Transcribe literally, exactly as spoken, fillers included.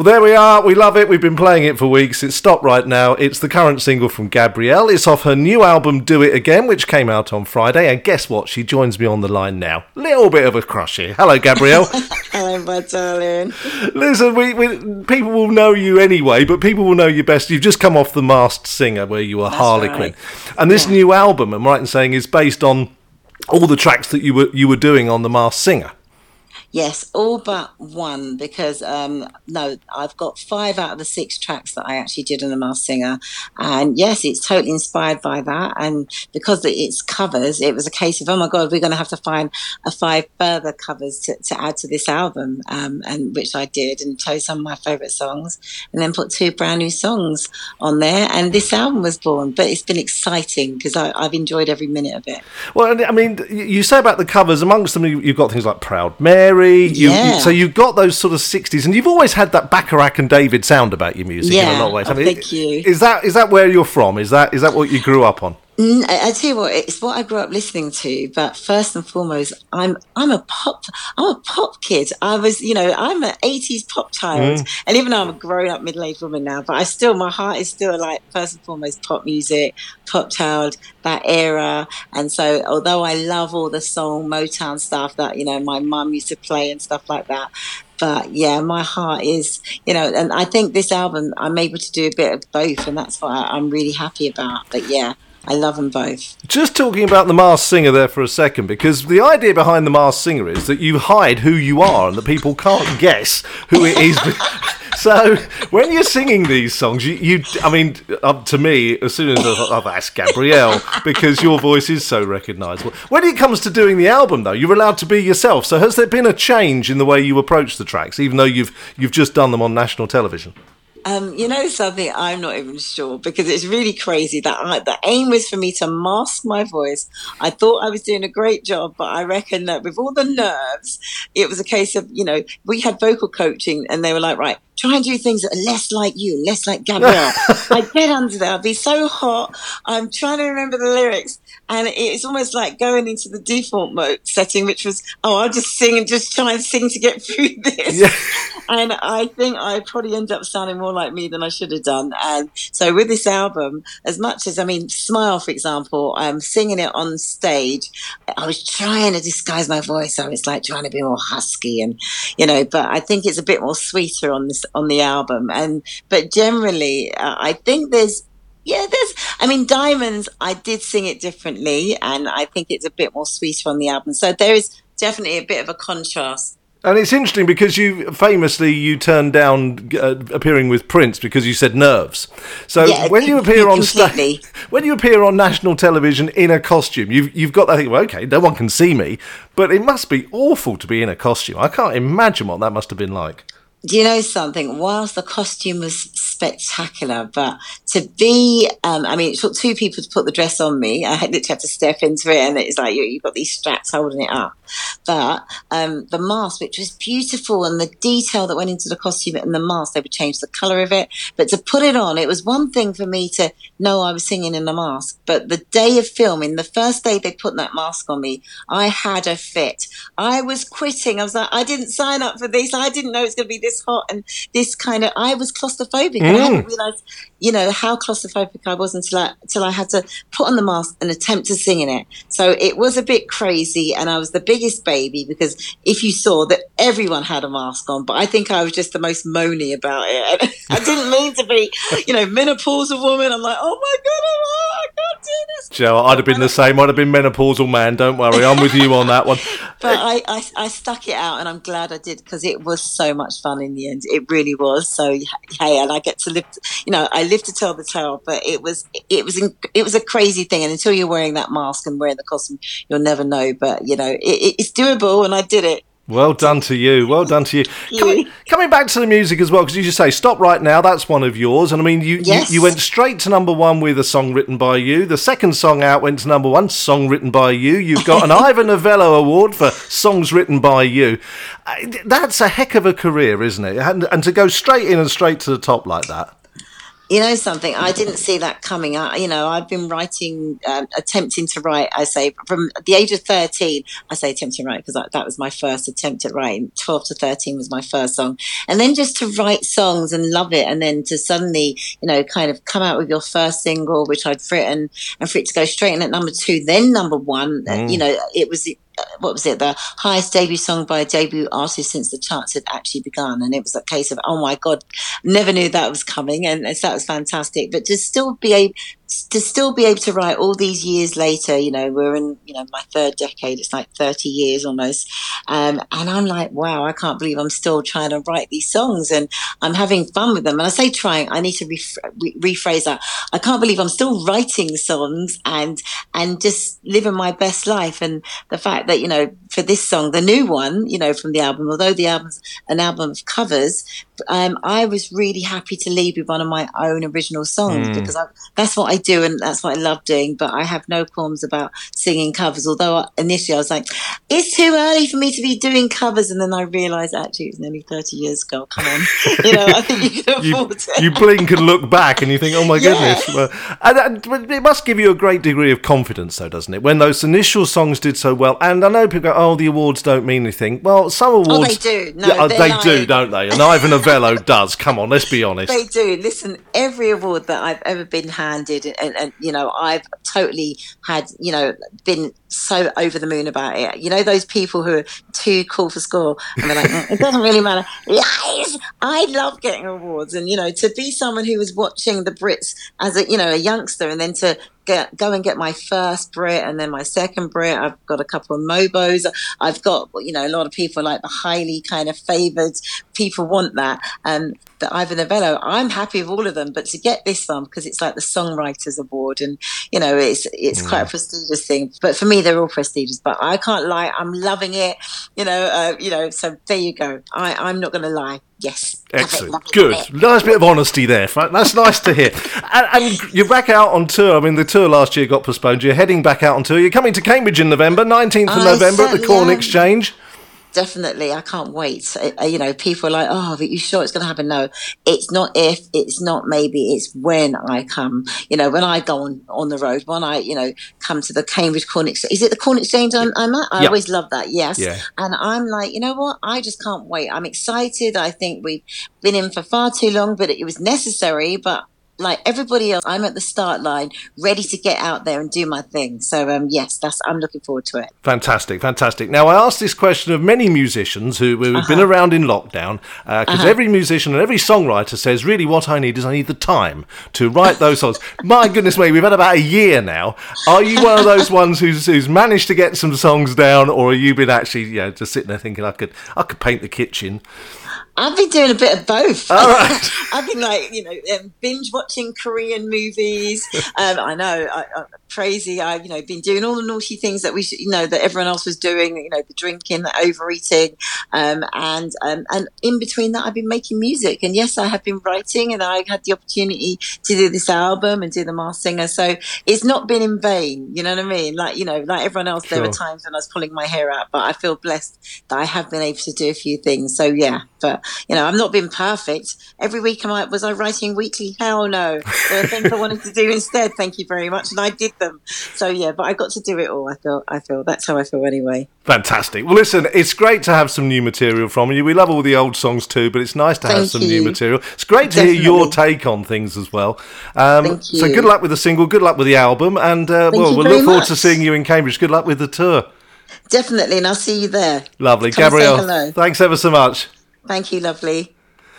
Well, there we are. We love it. We've been playing it for weeks. It's Stop Right Now. It's the current single from Gabrielle. It's off her new album, Do It Again, which came out on Friday. And guess what? She joins me on the line now. Little bit of a crush here. Hello, Gabrielle. Hello, my darling. Listen, we, we people will know you anyway, but people will know you best. You've just come off The Masked Singer, where you were That's Harlequin. Right. And this Yeah. new album, I'm right in saying, is based on all the tracks that you were you were doing on The Masked Singer. Yes, all but one, because um, no, I've got five out of the six tracks that I actually did in The Masked Singer, and yes, it's totally inspired by that. And because it's covers, it was a case of, oh my god, we're going to have to find a five further covers to, to add to this album, um, and which I did, and chose some of my favourite songs, and then put two brand new songs on there, and this album was born. But it's been exciting because I've enjoyed every minute of it. Well, I mean, you say about the covers, amongst them you've got things like Proud Mary. You, Yeah. you, so you've got those sort of sixties, and you've always had that Bacharach and David sound about your music Yeah. in a lot of ways. I Oh, mean, thank you. Is that is that where you're from? Is that is that what you grew up on? Mm, I, I tell you what, it's what I grew up listening to. But first and foremost, I'm I'm a pop I'm a pop kid. I was, you know, I'm an eighties pop child, Mm. and even though I'm a grown up middle aged woman now, but I still my heart is still like first and foremost pop music, pop child, that era. And so, although I love all the soul Motown stuff that you know my mum used to play and stuff like that. But yeah, my heart is, you know, and I think this album I'm able to do a bit of both, and that's what I, I'm really happy about. But yeah, I love them both. Just talking about The Masked Singer there for a second, because the idea behind The Masked Singer is that you hide who you are and that people can't guess who it is. So when you're singing these songs, you, you I mean, up to me, as soon as I thought, oh, that's Gabrielle, because your voice is so recognisable. When it comes to doing the album, though, you're allowed to be yourself. So has there been a change in the way you approach the tracks, even though you've you've just done them on national television? Um, you know something, I'm not even sure, because it's really crazy that I, the aim was for me to mask my voice. I thought I was doing a great job, but I reckon that with all the nerves, it was a case of, you know, we had vocal coaching and they were like, right, try and do things that are less like you, less like Gabrielle. I'd get under there, I'd be so hot, I'm trying to remember the lyrics, and it's almost like going into the default mode setting, which was, oh, I'll just sing and just try and sing to get through this. Yeah. And I think I probably ended up sounding more like me than I should have done. And so with this album, as much as, I mean, Smile, for example, I'm singing it on stage. I was trying to disguise my voice. I was like trying to be more husky and, you know, but I think it's a bit more sweeter on this, on the album. And, but generally, uh, I think there's, yeah, there's, I mean, Diamonds, I did sing it differently, and I think it's a bit more sweeter on the album. So there is definitely a bit of a contrast. And it's interesting because you famously you turned down uh, appearing with Prince because you said nerves. So Yeah, when you appear on completely. stage, when you appear on national television in a costume, you've you've got that thing. Well, okay, no one can see me, but it must be awful to be in a costume. I can't imagine what that must have been like. Do you know something? Whilst the costume was spectacular, but to be, um, I mean, it took two people to put the dress on me. I had literally had to step into it, and it's like you, you've got these straps holding it up. But um, the mask, which was beautiful, and the detail that went into the costume and the mask, they would change the colour of it. But to put it on, it was one thing for me to know I was singing in the mask. But the day of filming, the first day they put that mask on me, I had a fit. I was quitting. I was like, I didn't sign up for this. I didn't know it's going to be this hot and this kind of, I was claustrophobic, mm. and I hadn't realised, you know, how claustrophobic I was until I, until I had to put on the mask and attempt to sing in it. So it was a bit crazy, and I was the biggest baby, because if you saw that everyone had a mask on, but I think I was just the most moany about it. I didn't mean to be, you know, menopausal woman. I'm like, oh my God, oh, I can't do this. Joe, I'd have been the same. I'd have been menopausal man. Don't worry, I'm with you on that one. But I, I, I stuck it out, and I'm glad I did, because it was so much fun in the end. It really was. So hey, and I get to live, you know, I live to tell the tale. But it was, it was, it was a crazy thing. And until you're wearing that mask and wearing the costume, you'll never know. But you know, it, it's doable, and I did it. Well done to you. Well done to you. you. Coming, coming back to the music as well, because you just say Stop Right Now, that's one of yours. And I mean, you, yes. you you went straight to number one with a song written by you. The second song out went to number one, song written by you. You've got an Ivor Novello Award for songs written by you. That's a heck of a career, isn't it? And, and to go straight in and straight to the top like that. You know something? I didn't see that coming. I, you know, I've been writing, um, attempting to write. I say from the age of thirteen. I say attempting to write because that was my first attempt at writing. Twelve to thirteen was my first song, and then just to write songs and love it, and then to suddenly, you know, kind of come out with your first single, which I'd written, and for it to go straight in at number two, then number one. Mm. You know, it was. What was it? The highest debut song by a debut artist since the charts had actually begun, and it was a case of, oh my god, never knew that was coming, and, and so that was fantastic. But to still be able to still be able to write all these years later, you know, we're in, you know, my third decade. It's like thirty years almost, um, and I'm like, wow, I can't believe I'm still trying to write these songs, and I'm having fun with them. And I say trying, I need to re- rephrase that. I can't believe I'm still writing songs and and just living my best life, and the fact that, you know, for this song, the new one, you know, from the album, although the album's an album of covers, um, I was really happy to lead with one of my own original songs mm. because I, that's what I do and that's what I love doing. But I have no qualms about singing covers, although initially I was like, it's too early for me to be doing covers. And then I realised actually it was nearly thirty years ago. Come on. You know, I think you can afford you, it. You blink and look back and you think, oh my yeah. goodness. Well, and, and it must give you a great degree of confidence though, doesn't it? When those initial songs did so well. And I know people go, oh, the awards don't mean anything. Well, some awards... Oh, they do. No, yeah, they lying. do, don't they? And Ivor Novello does. Come on, let's be honest. They do. Listen, every award that I've ever been handed, and, and, you know, I've totally had, you know, been so over the moon about it. You know, those people who are too cool for school, and they're like, mm, it doesn't really matter. Yes! I love getting awards. And, you know, to be someone who was watching the Brits as a, you know, a youngster, and then to Get, go and get my first Brit and then my second Brit. I've got a couple of Mobos. I've got, you know, a lot of people like the highly kind of favoured people want that. And the Ivor Novello, I'm happy with all of them, but to get this one, because it's like the Songwriters Award, and, you know, it's it's mm. quite a prestigious thing. But for me, they're all prestigious. But I can't lie, I'm loving it. You know, uh, you know. So there you go. I, I'm not going to lie. Yes. Excellent. Love it, love it, Good. Nice bit of honesty there. That's nice to hear. And, and you're back out on tour. I mean, the tour last year got postponed. You're heading back out on tour. You're coming to Cambridge in November, nineteenth of I November at the Corn am. Exchange. Definitely. I can't wait. Uh, you know, people are like, oh, are you sure it's going to happen? No, it's not if, it's not maybe, it's when I come. You know, when I go on, on the road, when I, you know, come to the Cambridge Corn Exchange. Is it the Corn Exchange I'm, I'm at? I yep. always love that, yes. Yeah. And I'm like, you know what? I just can't wait. I'm excited. I think we've been in for far too long, but it was necessary. But like everybody else, I'm at the start line, ready to get out there and do my thing. So, um, yes, that's I'm looking forward to it. Fantastic, fantastic. Now, I asked this question of many musicians who, who have uh-huh. been around in lockdown, because uh, uh-huh. every musician and every songwriter says, really, what I need is I need the time to write those songs. My goodness me, we've had about a year now. Are you one of those ones who's who's managed to get some songs down, or have you been actually, you know, just sitting there thinking, I could I could paint the kitchen? I've been doing a bit of both. All right. I've been like, you know, um, binge watching Korean movies. Um, I know, I, I'm crazy. I've, you know, been doing all the naughty things that we, should, you know, that everyone else was doing. You know, the drinking, the overeating, um, and um, and in between that, I've been making music. And yes, I have been writing, and I had the opportunity to do this album and do the Masked Singer. So it's not been in vain. You know what I mean? Like, you know, like everyone else, sure. There were times when I was pulling my hair out, but I feel blessed that I have been able to do a few things. So yeah, but. You know, I've not been perfect. Every week, am I, was I writing weekly? Hell no. There are things I wanted to do instead. Thank you very much, and I did them. So yeah, but I got to do it all. I feel. I feel that's how I feel anyway. Fantastic. Well, listen, it's great to have some new material from you. We love all the old songs too, but it's nice to Thank have some you. new material. It's great to Definitely. hear your take on things as well. Um, Thank you. So good luck with the single. Good luck with the album, and uh, well, we'll look forward much. to seeing you in Cambridge. Good luck with the tour. Definitely, and I'll see you there. Lovely, Come Gabrielle. Thanks ever so much. Thank you, lovely.